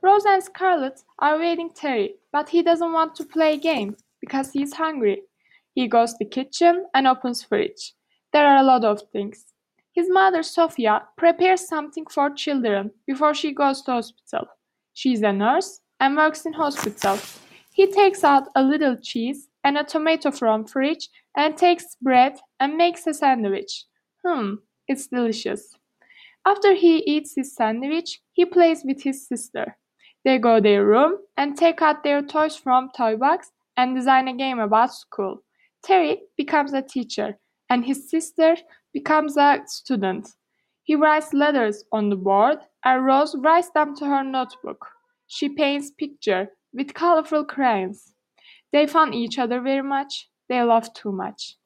Rose and Scarlet are waiting Terry, but he doesn't want to play a game because he's hungry. He goes to the kitchen and opens fridge. There are a lot of things. His mother Sophia prepares something for children before she goes to hospital. She is a nurse and works in hospital. He takes out a little cheese and a tomato from fridge and takes bread and makes a sandwich. It's delicious. After he eats his sandwich, he plays with his sister. They go to their room and take out their toys from toy box and design a game about school. Terry becomes a teacher and his sister becomes a student. He writes letters on the board and Rose writes them to her notebook. She paints pictures with colorful crayons. They fun each other very much. They laugh too much.